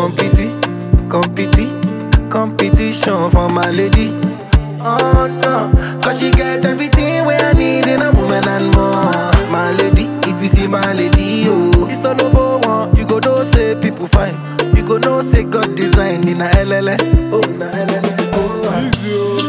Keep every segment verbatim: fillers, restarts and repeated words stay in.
compete, compete, competition for my lady. Oh no, cause she get everything where I need in a woman and more. My lady, if you see my lady, oh, it's not no one. You go know say people fine. You go know say God design in a L L. Oh, na L L. Oh, easy, oh.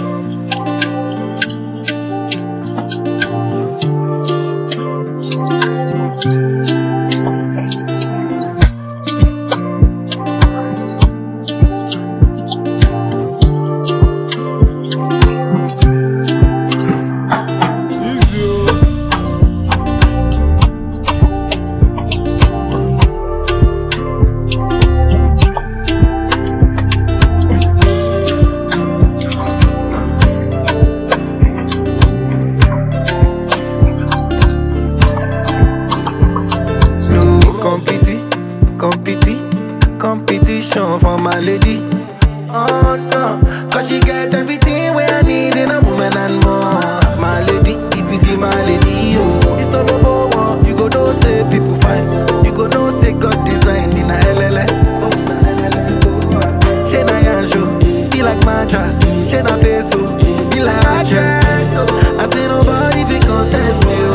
Compete, competition for my lady. Oh no, cause she get everything where I need in a woman and more. My lady, if you see my lady, oh, it's not no one. You go know say people fine. You go know say God design in a L L. Oh, na L L. Oh, she na yanjo, be like mattress. She na face, oh, be like actress. I say nobody fi contest you.